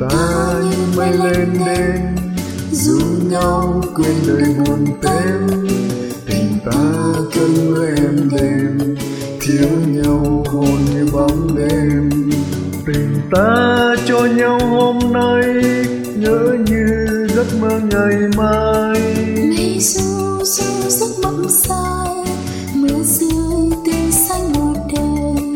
ta như mây lên đêm, ru nhau quên đời buồn tênh. Tình ta cơn mưa êm đềm, thiếu nhau hồn như bóng đêm. Tình ta cho nhau hôm nay, nhớ như giấc mơ ngày mai. Mây ru ru giấc mộng dài, mưa rơi tình xanh một đời.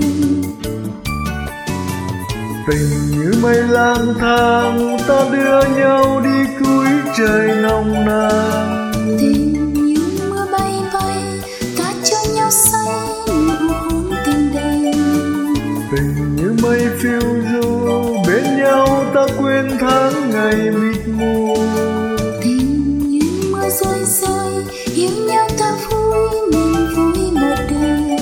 Tình như mây lang thang, ta đưa nhau đi cuối trời nồng nàn. Tình như mưa bay bay, ta cho nhau say nụ hôn tình đầy. Tình như mây phiêu du, bên nhau ta quên tháng ngày mịt mù. Tình như mưa rơi rơi, yêu nhau ta vui mình vui một đời.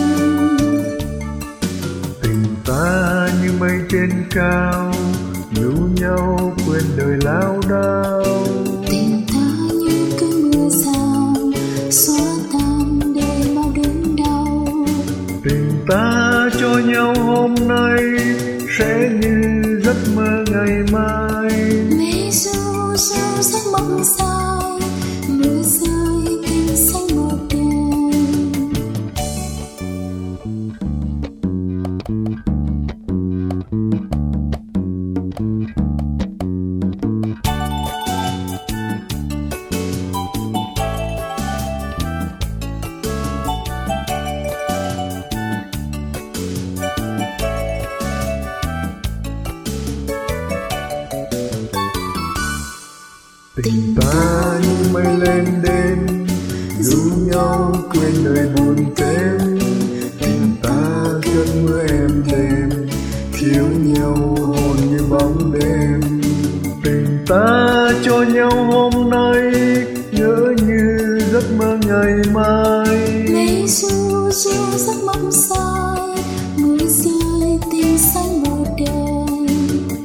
Tình ta như mây trên cao, nụ nhau quên đời lao đao. Tình ta như cơn mưa rào, xóa tan đời mau đớn đau. Tình ta cho nhau hôm nay, sẽ như giấc mơ ngày mai. Mây ru ru giấc mộng dài, mưa rơi tình xanh một đời. Tình ta như mây lên đêm, ru nhau quên đời buồn tênh. Tình ta cơn mưa êm đềm, thiếu nhau hồn như bóng đêm. Tình ta cho nhau hôm nay, nhớ như giấc mơ ngày mai. Mây ru ru giấc mộng dài, mưa rơi tình xanh một đời.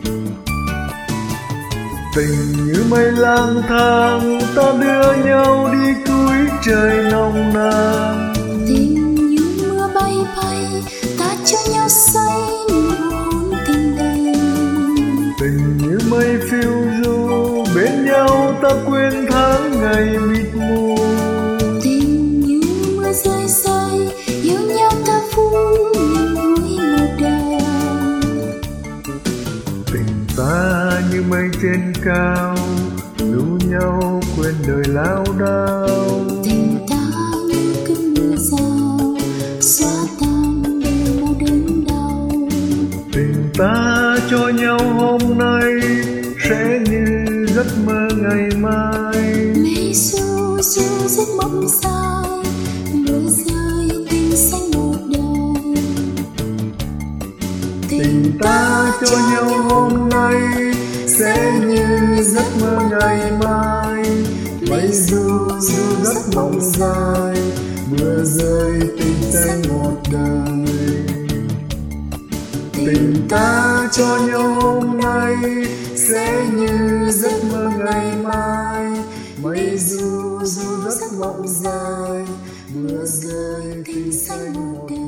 Tình như mây lang thang, ta đưa nhau đi cuối trời nồng nàn. Tình như mưa bay bay, ta cho nhau say nụ hôn tình đầy. Tình như mây phiêu du, bên nhau ta quên tháng ngày mịt mù. Tình như mưa rơi rơi, yêu nhau ta vui mình vui một đời. Tình ta như mây trên cao, nụ nhau quên đời lao đao. Tình ta như cơn mưa rào, xóa tan đời mau đớn đau. Tình ta cho nhau hôm nay, sẽ như giấc mơ ngày mai. Mây ru ru giấc mộng dài, mưa rơi tình xanh một đời. Tình ta cho nhau hôm nay, sẽ như giấc mơ ngày mai. Mây ru ru giấc mộng dài, mưa rơi tình xanh một đời. Tình ta cho nhau hôm nay, sẽ như giấc mơ ngày mai. Mây ru ru giấc mộng dài, mưa rơi tình xanh một đời.